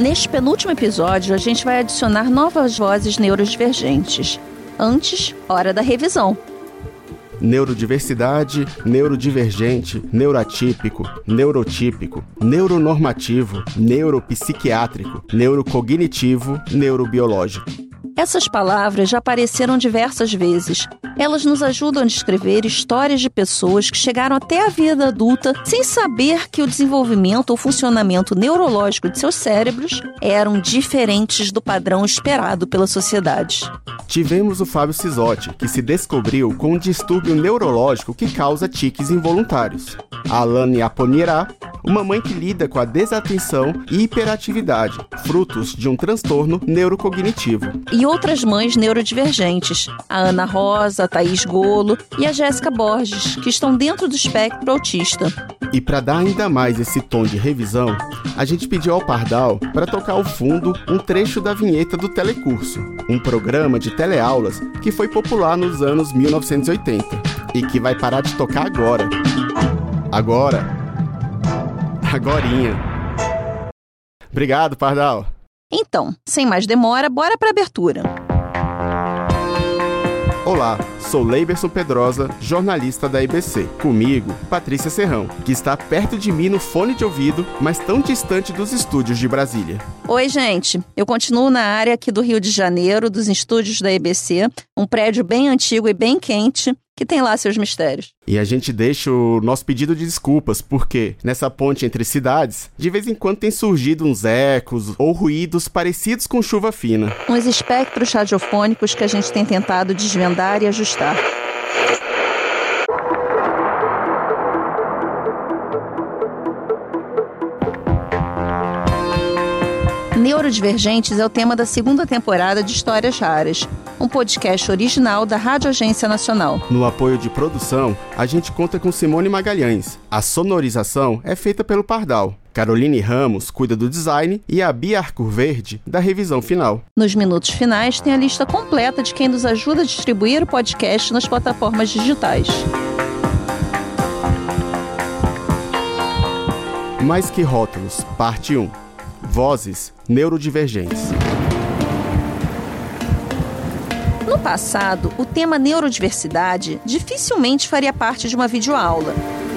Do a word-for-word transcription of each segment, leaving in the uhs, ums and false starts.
Neste penúltimo episódio, a gente vai adicionar novas vozes neurodivergentes. Antes, hora da revisão. Neurodiversidade, neurodivergente, neuroatípico, neurotípico, neuronormativo, neuropsiquiátrico, neurocognitivo, neurobiológico. Essas palavras já apareceram diversas vezes. Elas nos ajudam a descrever histórias de pessoas que chegaram até a vida adulta sem saber que o desenvolvimento ou funcionamento neurológico de seus cérebros eram diferentes do padrão esperado pela sociedade. Tivemos o Fábio Cisotti, que se descobriu com um distúrbio neurológico que causa tiques involuntários. A Alane Aponierá, uma mãe que lida com a desatenção e hiperatividade, frutos de um transtorno neurocognitivo. E outras mães neurodivergentes, a Ana Rosa, a Thaís Golo e a Jéssica Borges, que estão dentro do espectro autista. E para dar ainda mais esse tom de revisão, a gente pediu ao Pardal para tocar ao fundo um trecho da vinheta do Telecurso, um programa de teleaulas que foi popular nos anos mil novecentos e oitenta e que vai parar de tocar agora. Agora. Agorinha. Obrigado, Pardal. Então, sem mais demora, bora para a abertura. Olá, sou Leiberson Pedrosa, jornalista da I B C. Comigo, Patrícia Serrão, que está perto de mim no fone de ouvido, mas tão distante dos estúdios de Brasília. Oi, gente. Eu continuo na área aqui do Rio de Janeiro, dos estúdios da I B C, um prédio bem antigo e bem quente, que tem lá seus mistérios. E a gente deixa o nosso pedido de desculpas, porque nessa ponte entre cidades, de vez em quando tem surgido uns ecos ou ruídos parecidos com chuva fina. Uns espectros radiofônicos que a gente tem tentado desvendar e ajustar. Neurodivergentes é o tema da segunda temporada de Histórias Raras, um podcast original da Rádio Agência Nacional. No apoio de produção, a gente conta com Simone Magalhães. A sonorização é feita pelo Pardal. Caroline Ramos cuida do design e a Bia Arcoverde da revisão final. Nos minutos finais tem a lista completa de quem nos ajuda a distribuir o podcast nas plataformas digitais. Mais que rótulos, parte um. Vozes neurodivergentes. No passado, o tema neurodiversidade dificilmente faria parte de uma videoaula.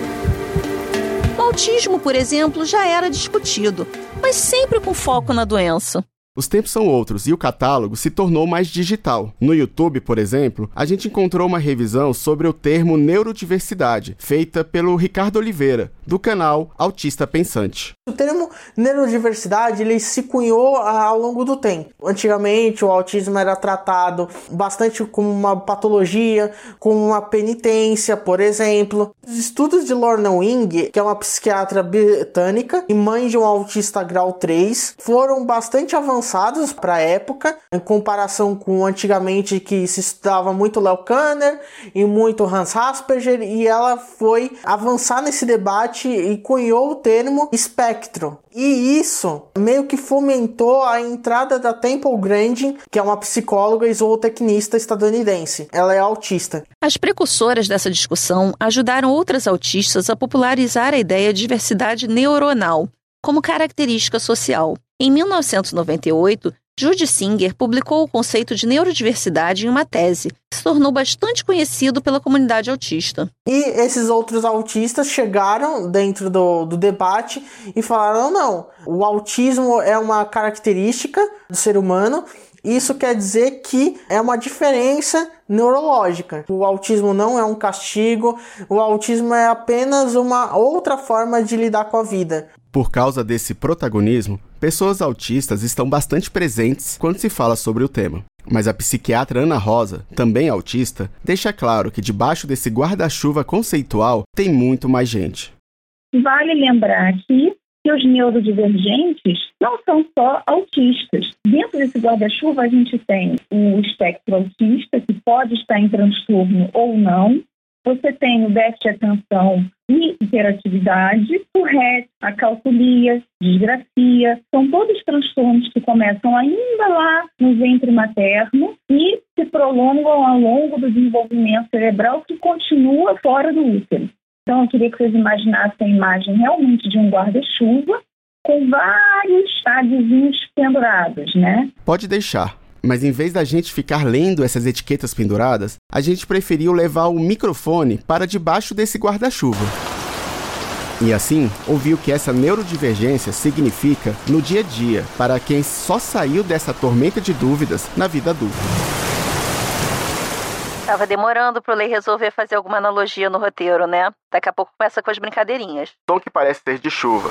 O autismo, por exemplo, já era discutido, mas sempre com foco na doença. Os tempos são outros e o catálogo se tornou mais digital. No YouTube, por exemplo, a gente encontrou uma revisão sobre o termo neurodiversidade, feita pelo Ricardo Oliveira, do canal Autista Pensante. O termo neurodiversidade ele se cunhou ao longo do tempo. Antigamente, o autismo era tratado bastante como uma patologia, como uma penitência, por exemplo. Os estudos de Lorna Wing, que é uma psiquiatra britânica e mãe de um autista grau três, foram bastante avançados para a época, em comparação com antigamente que se estudava muito Leo Kanner e muito Hans Asperger, e ela foi avançar nesse debate e cunhou o termo espectro. E isso meio que fomentou a entrada da Temple Grandin, que é uma psicóloga e zootecnista estadunidense. Ela é autista. As precursoras dessa discussão ajudaram outras autistas a popularizar a ideia de diversidade neuronal como característica social. Em mil novecentos e noventa e oito, Judy Singer publicou o conceito de neurodiversidade em uma tese, que se tornou bastante conhecido pela comunidade autista. E esses outros autistas chegaram dentro do, do debate e falaram, não, o autismo é uma característica do ser humano. Isso quer dizer que é uma diferença neurológica. O autismo não é um castigo, o autismo é apenas uma outra forma de lidar com a vida. Por causa desse protagonismo, pessoas autistas estão bastante presentes quando se fala sobre o tema. Mas a psiquiatra Ana Rosa, também autista, deixa claro que debaixo desse guarda-chuva conceitual tem muito mais gente. Vale lembrar aqui que os neurodivergentes não são só autistas. Dentro desse guarda-chuva a gente tem o espectro autista, que pode estar em transtorno ou não. Você tem o déficit de atenção e hiperatividade, o Rett, a calculia, disgrafia. São todos transtornos que começam ainda lá no ventre materno e se prolongam ao longo do desenvolvimento cerebral que continua fora do útero. Então, eu queria que vocês imaginassem a imagem realmente de um guarda-chuva com vários adesivinhos pendurados, né? Pode deixar. Mas em vez da gente ficar lendo essas etiquetas penduradas, a gente preferiu levar o microfone para debaixo desse guarda-chuva. E assim, ouvir o que essa neurodivergência significa no dia a dia para quem só saiu dessa tormenta de dúvidas na vida adulta. Tava demorando pro Lei resolver fazer alguma analogia no roteiro, né? Daqui a pouco começa com as brincadeirinhas. Tom que parece ser de chuva.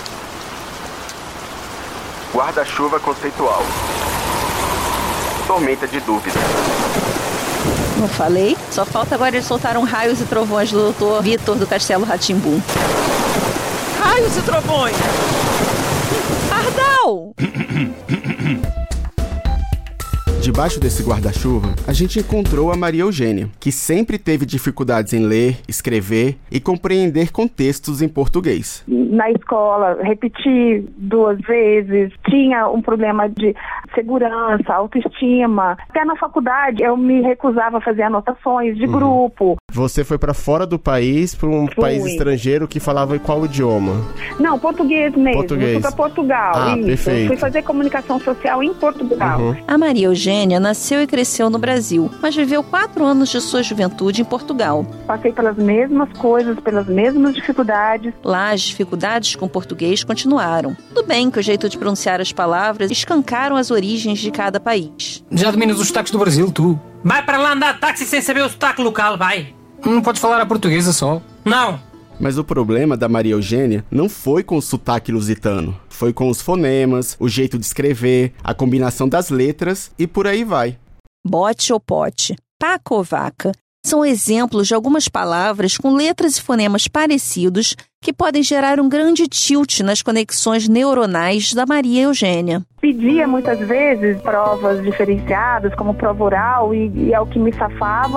Guarda-chuva conceitual. Tormenta de dúvidas. Não falei? Só falta agora eles soltaram raios e trovões do doutor Vitor do Castelo Rá-Tim-Bum. Raios e trovões! Pardal! Debaixo desse guarda-chuva, a gente encontrou a Maria Eugênia, que sempre teve dificuldades em ler, escrever e compreender contextos em português. Na escola, repeti duas vezes, tinha um problema de segurança, autoestima. Até na faculdade, eu me recusava a fazer anotações de uhum. grupo. Você foi para fora do país, para um Fui. país estrangeiro que falava qual idioma? Não, português mesmo. Português. Eu fui para Portugal. Ah, isso. perfeito. Fui fazer comunicação social em Portugal. Uhum. A Maria Eugênia nasceu e cresceu no Brasil, mas viveu quatro anos de sua juventude em Portugal. Passei pelas mesmas coisas, pelas mesmas dificuldades. Lá, as dificuldades com o português continuaram. Tudo bem que o jeito de pronunciar as palavras escancaram as origens de cada país. Já dominas os sotaques do Brasil, tu? Vai para lá andar de táxi sem saber o sotaque local, vai. Não podes falar a portuguesa só? Não. Mas o problema da Maria Eugênia não foi com o sotaque lusitano. Foi com os fonemas, o jeito de escrever, a combinação das letras e por aí vai. Bote ou pote, paca ou vaca, são exemplos de algumas palavras com letras e fonemas parecidos que podem gerar um grande tilt nas conexões neuronais da Maria Eugênia. Pedia muitas vezes provas diferenciadas, como prova oral, e, e é o que me safava.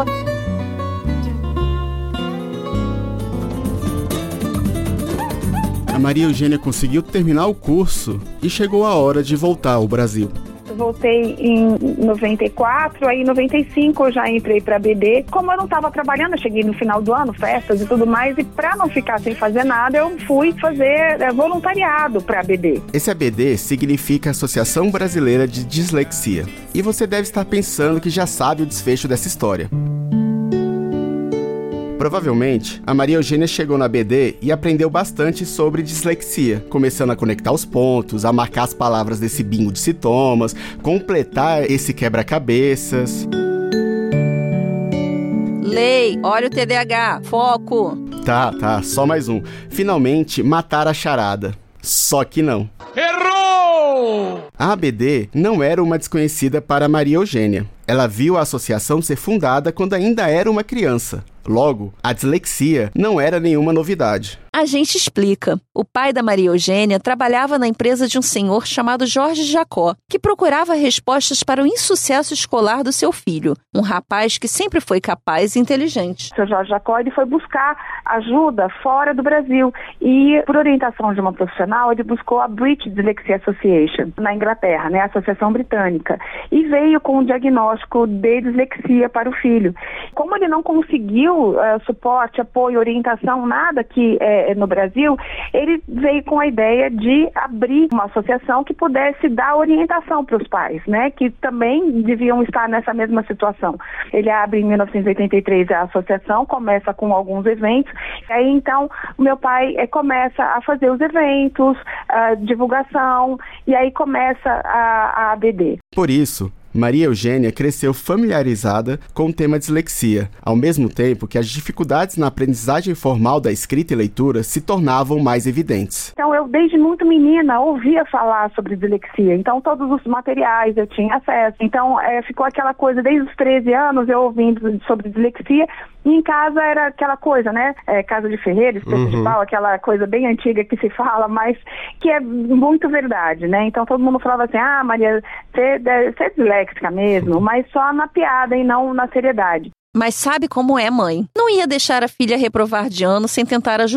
A Maria Eugênia conseguiu terminar o curso e chegou a hora de voltar ao Brasil. Voltei em noventa e quatro, aí em noventa e cinco eu já entrei para a B D. Como eu não estava trabalhando, eu cheguei no final do ano, festas e tudo mais, e para não ficar sem fazer nada, eu fui fazer é, voluntariado para a B D. Esse A B D significa Associação Brasileira de Dislexia. E você deve estar pensando que já sabe o desfecho dessa história. Provavelmente, a Maria Eugênia chegou na B D e aprendeu bastante sobre dislexia, começando a conectar os pontos, a marcar as palavras desse bingo de sintomas, completar esse quebra-cabeças. Lei, olha o T D A H, foco. Tá, tá, só mais um. Finalmente, matar a charada. Só que não. Errou! A A B D não era uma desconhecida para Maria Eugênia. Ela viu a associação ser fundada quando ainda era uma criança. Logo, a dislexia não era nenhuma novidade. A gente explica. O pai da Maria Eugênia trabalhava na empresa de um senhor chamado Jorge Jacó, que procurava respostas para o insucesso escolar do seu filho, um rapaz que sempre foi capaz e inteligente. O seu Jorge Jacó ele foi buscar ajuda fora do Brasil e, por orientação de uma profissional, ele buscou a British Dyslexia Association, na Inglaterra, né, a Associação Britânica, e veio com um diagnóstico de dislexia para o filho. Como ele não conseguiu Uh, suporte, apoio, orientação, nada aqui é, no Brasil, ele veio com a ideia de abrir uma associação que pudesse dar orientação para os pais, né, que também deviam estar nessa mesma situação. Ele abre em mil novecentos e oitenta e três a associação, começa com alguns eventos, e aí então o meu pai é, começa a fazer os eventos, a divulgação, e aí começa a, a A B D. Por isso, Maria Eugênia cresceu familiarizada com o tema dislexia, ao mesmo tempo que as dificuldades na aprendizagem formal da escrita e leitura se tornavam mais evidentes. Então, eu desde muito menina ouvia falar sobre dislexia, então todos os materiais eu tinha acesso. Então, é, ficou aquela coisa, desde os treze anos eu ouvindo sobre dislexia, e em casa era aquela coisa, né, é, casa de ferreiro, espeto uhum. de pau, aquela coisa bem antiga que se fala, mas que é muito verdade, né? Então, todo mundo falava assim, ah, Maria, você é disléxica mesmo, mas só na piada e não na seriedade. Mas sabe como é, mãe? Não ia deixar a filha reprovar de ano sem tentar ajudar.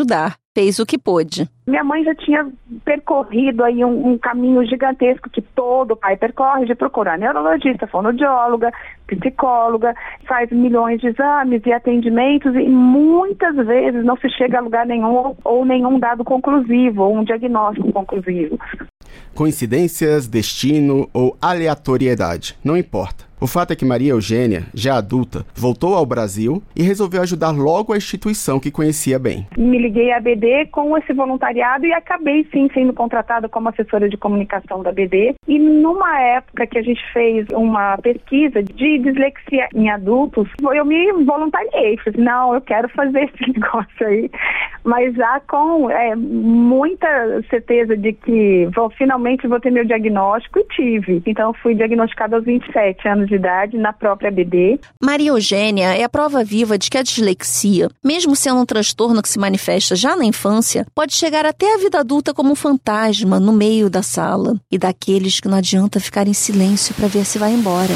fez o que pôde. Minha mãe já tinha percorrido aí um, um caminho gigantesco que todo pai percorre, de procurar neurologista, fonoaudióloga, psicóloga, faz milhões de exames e atendimentos e muitas vezes não se chega a lugar nenhum ou, ou nenhum dado conclusivo, ou um diagnóstico conclusivo. Coincidências, destino ou aleatoriedade, não importa. O fato é que Maria Eugênia, já adulta, voltou ao Brasil e resolveu ajudar logo a instituição que conhecia bem. Me liguei à B D com esse voluntariado e acabei sim sendo contratada como assessora de comunicação da B D. E numa época que a gente fez uma pesquisa de dislexia em adultos, eu me voluntariei. Falei, não, eu quero fazer esse negócio aí. Mas já com é, muita certeza de que vou, finalmente vou ter meu diagnóstico e tive. Então fui diagnosticada aos vinte e sete anos de idade na própria B D. Maria Eugênia é a prova viva de que a dislexia, mesmo sendo um transtorno que se manifesta já na infância, pode chegar até a vida adulta como um fantasma no meio da sala e daqueles que não adianta ficar em silêncio para ver se vai embora.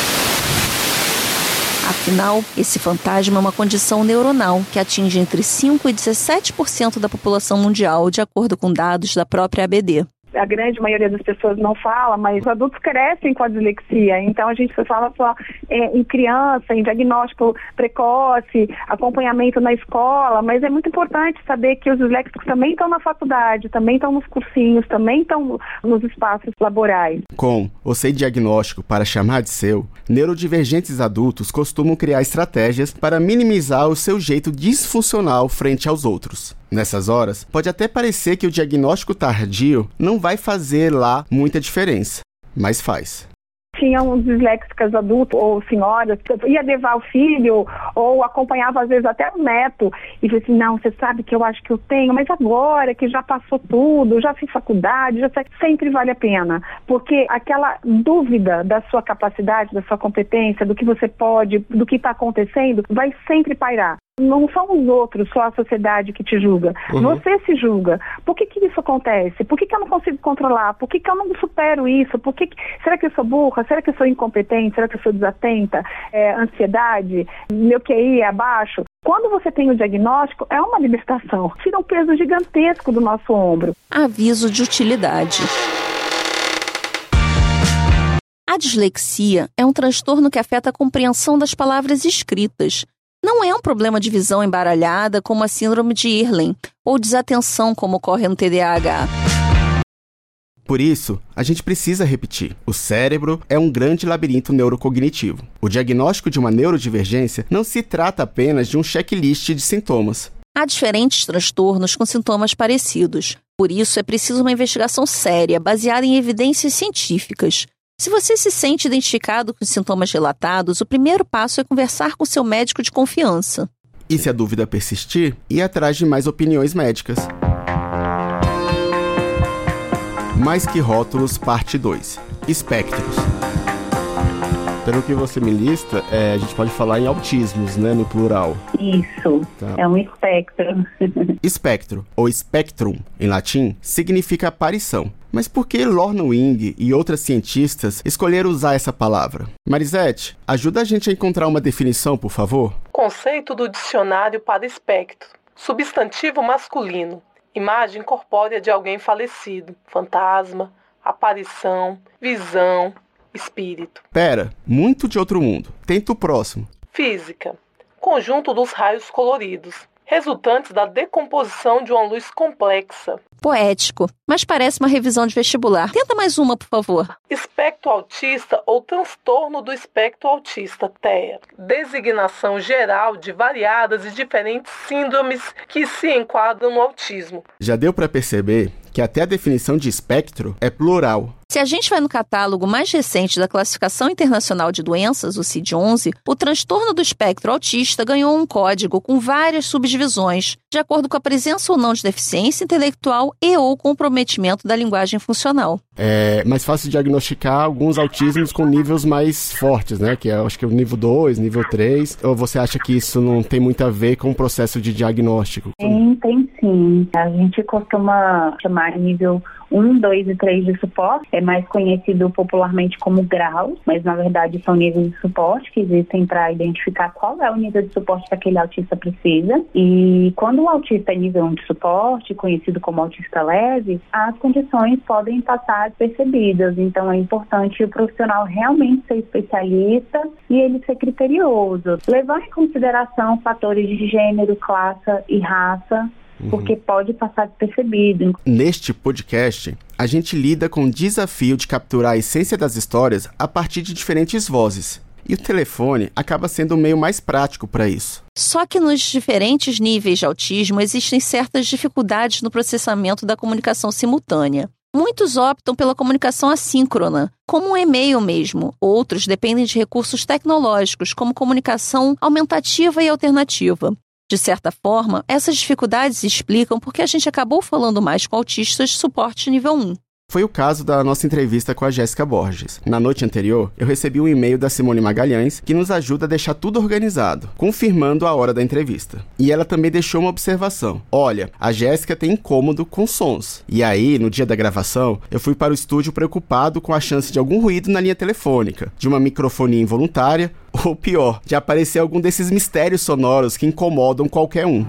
Afinal, esse fantasma é uma condição neuronal que atinge entre cinco e dezessete por cento da população mundial, de acordo com dados da própria A B D. A grande maioria das pessoas não fala, mas os adultos crescem com a dislexia. Então, a gente fala só é, em criança, em diagnóstico precoce, acompanhamento na escola, mas é muito importante saber que os disléxicos também estão na faculdade, também estão nos cursinhos, também estão nos espaços laborais. Com ou sem diagnóstico para chamar de seu, neurodivergentes adultos costumam criar estratégias para minimizar o seu jeito disfuncional frente aos outros. Nessas horas, pode até parecer que o diagnóstico tardio não vai fazer lá muita diferença, mas faz. Tinham disléxicas adultos ou senhoras, ia levar o filho ou acompanhava às vezes até o neto e dizia assim, não, você sabe que eu acho que eu tenho, mas agora que já passou tudo, já fiz faculdade, já sei, sempre vale a pena, porque aquela dúvida da sua capacidade, da sua competência, do que você pode, do que está acontecendo, vai sempre pairar. Não são os outros, só a sociedade que te julga. Uhum. Você se julga. Por que que isso acontece? Por que que eu não consigo controlar? Por que que eu não supero isso? Por que que... Será que eu sou burra? Será que eu sou incompetente? Será que eu sou desatenta? É, ansiedade? Meu Q I é abaixo? Quando você tem o diagnóstico, é uma libertação. Tira um peso gigantesco do nosso ombro. Aviso de utilidade. A dislexia é um transtorno que afeta a compreensão das palavras escritas. Não é um problema de visão embaralhada como a síndrome de Irlen, ou desatenção como ocorre no T D A H. Por isso, a gente precisa repetir. O cérebro é um grande labirinto neurocognitivo. O diagnóstico de uma neurodivergência não se trata apenas de um checklist de sintomas. Há diferentes transtornos com sintomas parecidos. Por isso, é preciso uma investigação séria, baseada em evidências científicas. Se você se sente identificado com os sintomas relatados, o primeiro passo é conversar com seu médico de confiança. E se a dúvida persistir, ir atrás de mais opiniões médicas. Mais que rótulos, parte dois. Espectros. Pelo que você me lista, é, a gente pode falar em autismos, né, no plural. Isso, tá. É um espectro. Espectro, ou spectrum, em latim, significa aparição. Mas por que Lorna Wing e outras cientistas escolheram usar essa palavra? Marisete, ajuda a gente a encontrar uma definição, por favor? Conceito do dicionário para espectro. Substantivo masculino. Imagem corpórea de alguém falecido. Fantasma, aparição, visão, espírito. Pera, muito de outro mundo. Tenta o próximo. Física. Conjunto dos raios coloridos, resultantes da decomposição de uma luz complexa. Poético, mas parece uma revisão de vestibular. Tenta mais uma, por favor. Espectro autista ou transtorno do espectro autista, T E A. Designação geral de variadas e diferentes síndromes que se enquadram no autismo. Já deu para perceber que até a definição de espectro é plural. Se a gente vai no catálogo mais recente da Classificação Internacional de Doenças, o C I D onze, o transtorno do espectro autista ganhou um código com várias subdivisões, de acordo com a presença ou não de deficiência intelectual e ou comprometimento da linguagem funcional. É mais fácil diagnosticar alguns autismos com níveis mais fortes, né? Que é, acho que é o nível dois, nível três. Ou você acha que isso não tem muito a ver com o processo de diagnóstico? Tem, tem sim. A gente costuma chamar nível um, dois e três de suporte, é mais conhecido popularmente como graus, mas na verdade são níveis de suporte que existem para identificar qual é o nível de suporte que aquele autista precisa. E quando o autista é nível um de suporte, conhecido como autista leve, as condições podem passar despercebidas. Então é importante o profissional realmente ser especialista e ele ser criterioso, levar em consideração fatores de gênero, classe e raça, porque uhum. pode passar despercebido. Neste podcast, a gente lida com o desafio de capturar a essência das histórias a partir de diferentes vozes. E o telefone acaba sendo o meio mais prático para isso. Só que nos diferentes níveis de autismo existem certas dificuldades no processamento da comunicação simultânea. Muitos optam pela comunicação assíncrona, como um e-mail mesmo. Outros dependem de recursos tecnológicos, como comunicação aumentativa e alternativa. De certa forma, essas dificuldades explicam porque a gente acabou falando mais com autistas de suporte nível um. Foi o caso da nossa entrevista com a Jéssica Borges. Na noite anterior, eu recebi um e-mail da Simone Magalhães, que nos ajuda a deixar tudo organizado, confirmando a hora da entrevista. E ela também deixou uma observação. Olha, a Jéssica tem incômodo com sons. E aí, no dia da gravação, eu fui para o estúdio preocupado com a chance de algum ruído na linha telefônica, de uma microfonia involuntária, ou pior, de aparecer algum desses mistérios sonoros que incomodam qualquer um.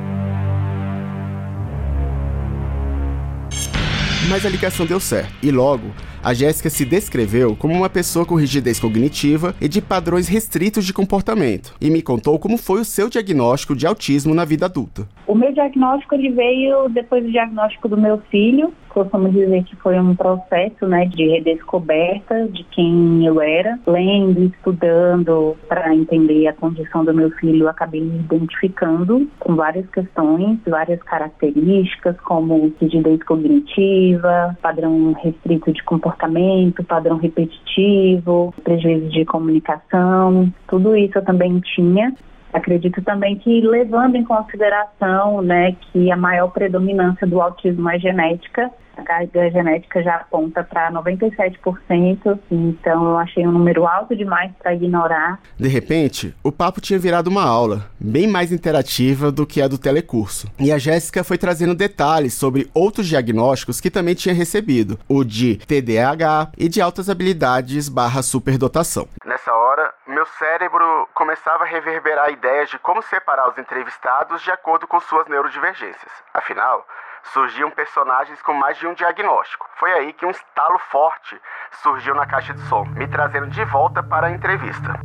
Mas a ligação deu certo, e logo, a Jéssica se descreveu como uma pessoa com rigidez cognitiva e de padrões restritos de comportamento, e me contou como foi o seu diagnóstico de autismo na vida adulta. O meu diagnóstico ele veio depois do diagnóstico do meu filho. Costumo dizer que foi um processo, né, de redescoberta de quem eu era, lendo, estudando para entender a condição do meu filho. Eu acabei me identificando com várias questões, várias características, como rigidez cognitiva, padrão restrito de comportamento, padrão repetitivo, prejuízo de comunicação. Tudo isso eu também tinha. Acredito também que, levando em consideração, né, que a maior predominância do autismo é genética, a carga genética já aponta para noventa e sete por cento, então eu achei um número alto demais para ignorar. De repente, o papo tinha virado uma aula, bem mais interativa do que a do telecurso. E a Jéssica foi trazendo detalhes sobre outros diagnósticos que também tinha recebido, o de T D A H e de altas habilidades barra superdotação. Nessa hora, meu cérebro começava a reverberar ideias de como separar os entrevistados de acordo com suas neurodivergências. Afinal, surgiam personagens com mais de um diagnóstico. Foi aí que um estalo forte surgiu na caixa de som, me trazendo de volta para a entrevista.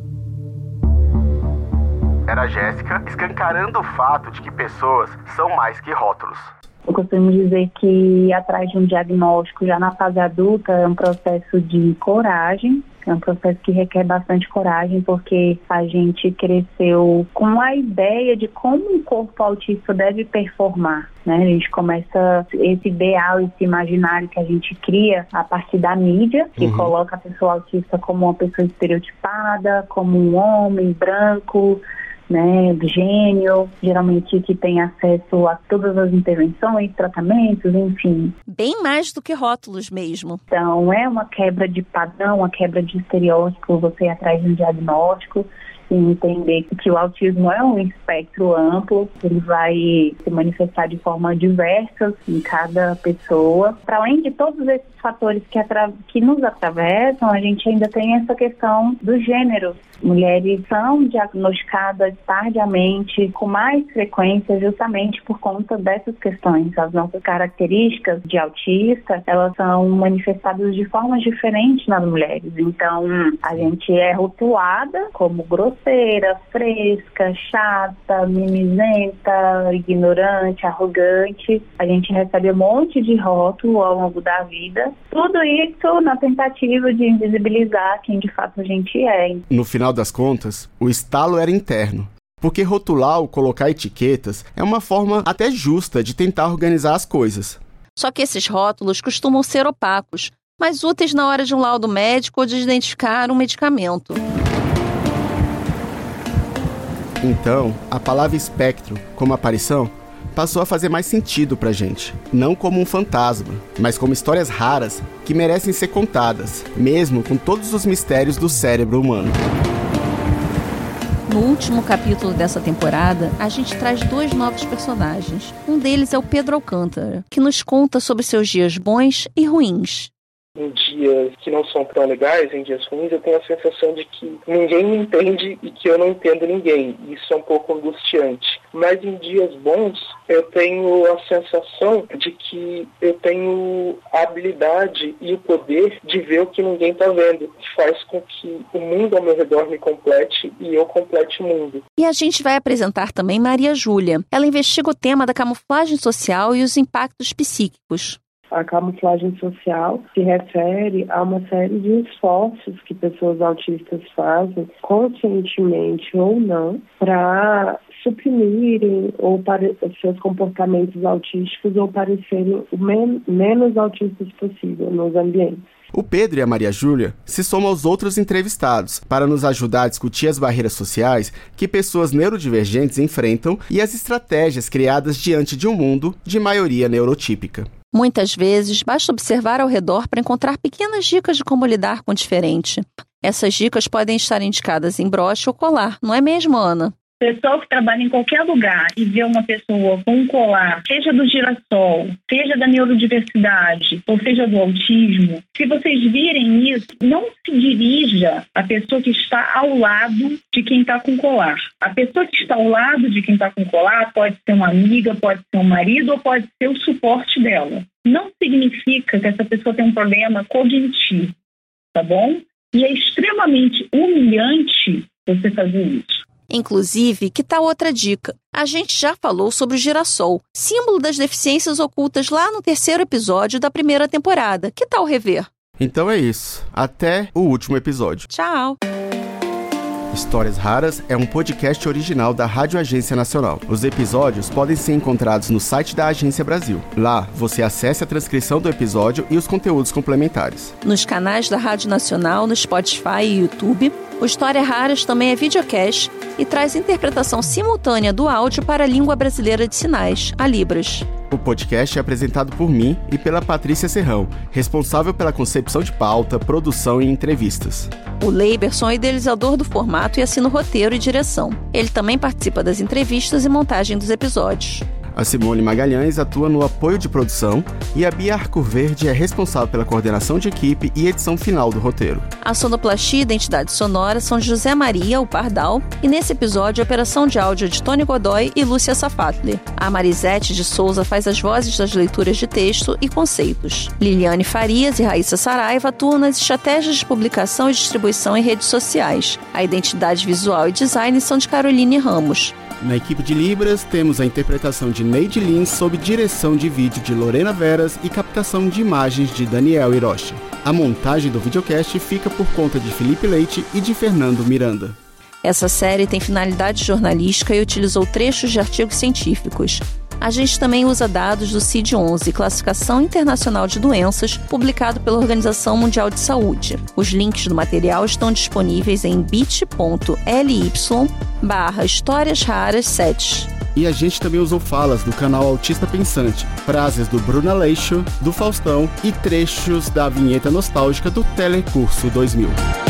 Era a Jéssica escancarando o fato de que pessoas são mais que rótulos. Eu costumo dizer que ir atrás de um diagnóstico já na fase adulta é um processo de coragem, é um processo que requer bastante coragem, porque a gente cresceu com a ideia de como um corpo autista deve performar, né? A gente começa esse ideal, esse imaginário que a gente cria a partir da mídia, que uhum. coloca a pessoa autista como uma pessoa estereotipada, como um homem branco, né, gênio, geralmente que tem acesso a todas as intervenções, tratamentos, enfim. Bem mais do que rótulos mesmo. Então, é uma quebra de padrão, uma quebra de estereótipo, você ir atrás de um diagnóstico e entender que o autismo é um espectro amplo, ele vai se manifestar de forma diversa em cada pessoa. Para além de todos esses fatores que, atra- que nos atravessam, a gente ainda tem essa questão do gênero. Mulheres são diagnosticadas tardiamente, com mais frequência, justamente por conta dessas questões. As nossas características de autista, elas são manifestadas de formas diferentes nas mulheres. Então, a gente é rotulada como grosseira, fresca, chata, mimizenta, ignorante, arrogante. A gente recebe um monte de rótulo ao longo da vida. Tudo isso na tentativa de invisibilizar quem de fato a gente é. No final das contas, o estalo era interno. Porque rotular ou colocar etiquetas é uma forma até justa de tentar organizar as coisas. Só que esses rótulos costumam ser opacos, mas úteis na hora de um laudo médico ou de identificar um medicamento. Então, a palavra espectro, como aparição, passou a fazer mais sentido pra gente. Não como um fantasma, mas como histórias raras que merecem ser contadas, mesmo com todos os mistérios do cérebro humano. No último capítulo dessa temporada, a gente traz dois novos personagens. Um deles é o Pedro Alcântara, que nos conta sobre seus dias bons e ruins. Em dias que não são tão legais, em dias ruins, eu tenho a sensação de que ninguém me entende e que eu não entendo ninguém. Isso é um pouco angustiante. Mas em dias bons, eu tenho a sensação de que eu tenho a habilidade e o poder de ver o que ninguém está vendo. Faz com que o mundo ao meu redor me complete e eu complete o mundo. E a gente vai apresentar também Maria Júlia. Ela investiga o tema da camuflagem social e os impactos psíquicos. A camuflagem social se refere a uma série de esforços que pessoas autistas fazem, conscientemente ou não, para suprimirem ou para seus comportamentos autísticos ou parecerem o men- menos autistas possível nos ambientes. O Pedro e a Maria Júlia se somam aos outros entrevistados para nos ajudar a discutir as barreiras sociais que pessoas neurodivergentes enfrentam e as estratégias criadas diante de um mundo de maioria neurotípica. Muitas vezes, basta observar ao redor para encontrar pequenas dicas de como lidar com o diferente. Essas dicas podem estar indicadas em broche ou colar, não é mesmo, Ana? Pessoal que trabalha em qualquer lugar e vê uma pessoa com um colar, seja do girassol, seja da neurodiversidade, ou seja do autismo, se vocês virem isso, não se dirija à pessoa que está ao lado de quem está com colar. A pessoa que está ao lado de quem está com colar pode ser uma amiga, pode ser um marido ou pode ser o suporte dela. Não significa que essa pessoa tem um problema cognitivo, tá bom? E é extremamente humilhante você fazer isso. Inclusive, que tal outra dica? A gente já falou sobre o girassol, símbolo das deficiências ocultas lá no terceiro episódio da primeira temporada. Que tal rever? Então é isso. Até o último episódio. Tchau! Histórias Raras é um podcast original da Rádio Agência Nacional. Os episódios podem ser encontrados no site da Agência Brasil. Lá, você acessa a transcrição do episódio e os conteúdos complementares. Nos canais da Rádio Nacional, no Spotify e YouTube, o Histórias Raras também é videocast e traz interpretação simultânea do áudio para a língua brasileira de sinais, a Libras. O podcast é apresentado por mim e pela Patrícia Serrão, responsável pela concepção de pauta, produção e entrevistas. O Leiberson é idealizador do formato e assina o roteiro e direção. Ele também participa das entrevistas e montagem dos episódios. A Simone Magalhães atua no apoio de produção e a Bia Arcoverde é responsável pela coordenação de equipe e edição final do roteiro. A sonoplastia e identidade sonora são de José Maria, o Pardal, e nesse episódio a operação de áudio de Tony Godoy e Lúcia Safatli. A Marisete de Souza faz as vozes das leituras de texto e conceitos. Liliane Farias e Raíssa Saraiva atuam nas estratégias de publicação e distribuição em redes sociais. A identidade visual e design são de Caroline Ramos. Na equipe de Libras, temos a interpretação de Neide Lins sob direção de vídeo de Lorena Veras e captação de imagens de Daniel Hiroshi. A montagem do videocast fica por conta de Felipe Leite e de Fernando Miranda. Essa série tem finalidade jornalística e utilizou trechos de artigos científicos. A gente também usa dados do C I D onze, Classificação Internacional de Doenças, publicado pela Organização Mundial de Saúde. Os links do material estão disponíveis em bit.ly barra Histórias Raras sete. E a gente também usou falas do canal Autista Pensante, frases do Bruno Aleixo, do Faustão e trechos da vinheta nostálgica do Telecurso dois mil.